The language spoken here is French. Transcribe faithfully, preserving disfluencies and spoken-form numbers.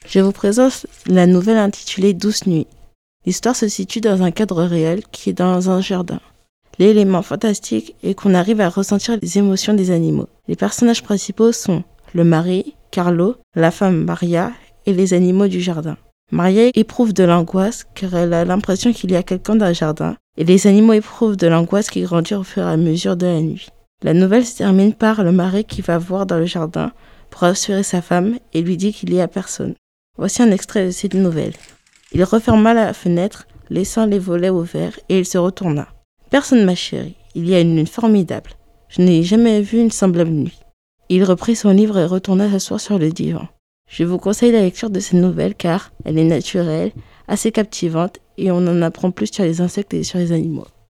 Je vous présente la nouvelle intitulée Douce nuit. L'histoire se situe dans un cadre réel qui est dans un jardin. L'élément fantastique est qu'on arrive à ressentir les émotions des animaux. Les personnages principaux sont le mari, Carlo, la femme Maria et les animaux du jardin. Maria éprouve de l'angoisse car elle a l'impression qu'il y a quelqu'un dans le jardin et les animaux éprouvent de l'angoisse qui grandit au fur et à mesure de la nuit. La nouvelle se termine par le mari qui va voir dans le jardin pour rassurer sa femme et lui dit qu'il n'y a personne. Voici un extrait de cette nouvelle. Il referma la fenêtre, laissant les volets ouverts, et il se retourna. « Personne, ma chérie, il y a une lune formidable. Je n'ai jamais vu une semblable nuit. » Il reprit son livre et retourna s'asseoir sur le divan. Je vous conseille la lecture de cette nouvelle car elle est naturelle, assez captivante, et on en apprend plus sur les insectes et sur les animaux.